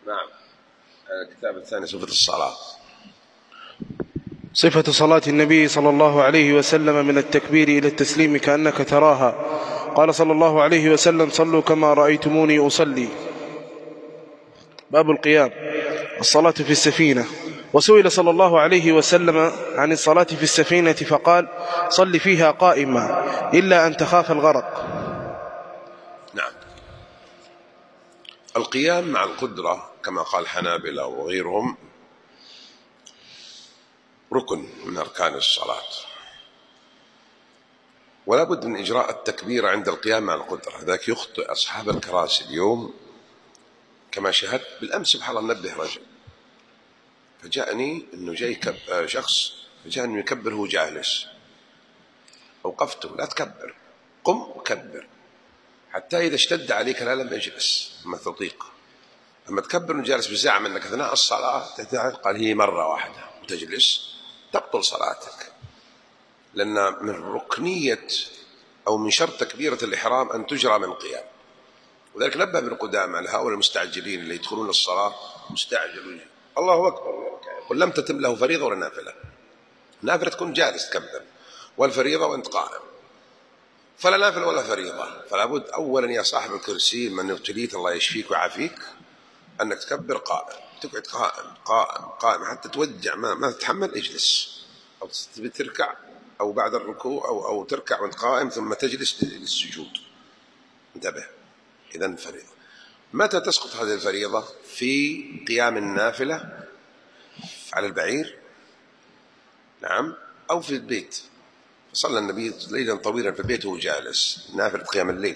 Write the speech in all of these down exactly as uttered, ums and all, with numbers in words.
نعم. الكتاب الثاني صفة الصلاة. صفة صلاة النبي صلى الله عليه وسلم من التكبير إلى التسليم كأنك تراها. قال صلى الله عليه وسلم: صلوا كما رأيتموني أصلي. باب القيام. الصلاة في السفينة. وسئل صلى الله عليه وسلم عن الصلاة في السفينة فقال: صل فيها قائما إلا أن تخاف الغرق. نعم. القيام مع القدرة كما قال الحنابلة وغيرهم ركن من أركان الصلاة، ولا بد من إجراء التكبير عند القيام مع القدرة. ذاك يخطئ أصحاب الكراسي اليوم كما شاهدت بالأمس. سبحان الله، نبه رجل فجاءني أنه جاي شخص فجاءني يكبر هو جالس، أوقفته: لا تكبر، قم وكبر، حتى إذا اشتد عليك لا لم اجلس ما تطيق. أما تكبر وجالس بزعم أنك أثناء الصلاة قال هي مرة واحدة وتجلس، تبطل صلاتك، لأن من ركنية أو من شرط تكبيرة الإحرام أن تجرى من قيام. وذلك نبه ابن قدامة على هؤلاء المستعجلين اللي يدخلون الصلاة مستعجل الله أكبر، قل لم تتم له فريضة ولا نافلة. نافلة تكون جالس تكبر، والفريضة وأنت قائم، فلا نافلة ولا فريضة. فلا بد أولا يا صاحب الكرسي من ابتليت الله يشفيك ويعافيك أنك تكبر قائم، تقعد قائم قائم قائم حتى توجع، ما, ما تتحمل اجلس، أو تبي تركع أو بعد الركوع أو, أو تركع وانت قائم ثم تجلس للسجود. انتبه. إذن فريضة. متى تسقط هذه الفريضة؟ في قيام النافلة على البعير، نعم، أو في البيت. فصلى النبي ليلا طويلا في بيته جالس نافلة قيام الليل.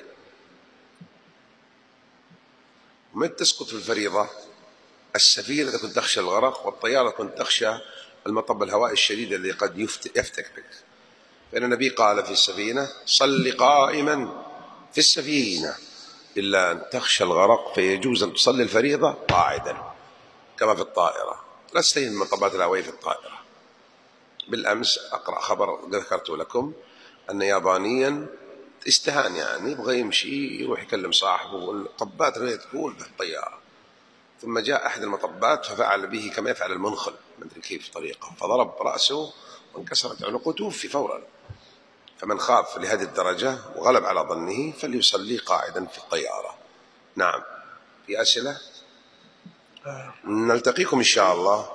متى تسقط في الفريضة؟ السفينة إذا كنت تخشى الغرق، والطيارة كنت تخشى المطب الهواء الشديد الذي قد يفتك بك. فإن النبي قال في السفينة: صل قائما في السفينة إلا أن تخشى الغرق، فيجوز أن تصلي الفريضة قاعدا كما في الطائرة. لا تستهين من مطبات الهوائية في الطائرة. بالأمس أقرأ خبر ذكرت لكم أن يابانيا استهان، يعني يبغى يمشي يروح يكلم صاحبه والمطبات غير تقول في الطيارة، ثم جاء أحد المطبات ففعل به كما يفعل المنخل، ما أدري كيف طريقة، فضرب رأسه وانكسرت عنقه توفي فورا. فمن خاف لهذه الدرجة وغلب على ظنه فليصلي قاعدا في الطيارة. نعم. في أسئلة؟ نلتقيكم إن شاء الله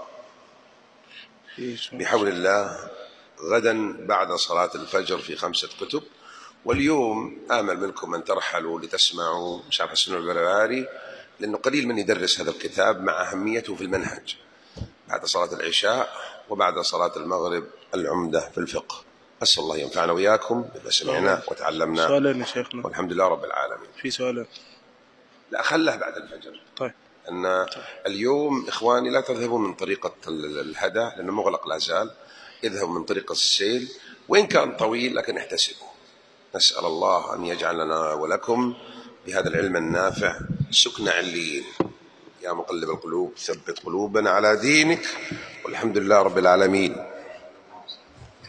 بحول الله غدا بعد صلاة الفجر في خمسة كتب. واليوم آمل منكم أن ترحلوا لتسمعوا شرح السنة البربري، لأنه قليل من يدرس هذا الكتاب مع أهميته في المنهج، بعد صلاة العشاء وبعد صلاة المغرب العمدة في الفقه. أسأل الله ينفعنا وإياكم بما سمعنا وتعلمنا. سؤالين يا شيخنا. والحمد لله رب العالمين. في سؤالين. لا خله بعد الفجر. طيب. أن اليوم إخواني لا تذهبوا من طريقة الهدى لأنه مغلق لا زال، اذهبوا من طريقة السيل وإن كان طويل لكن احتسبوا. نسأل الله أن يجعل لنا ولكم بهذا العلم النافع سكن عليين. يا مقلب القلوب ثبت قلوبنا على دينك، والحمد لله رب العالمين.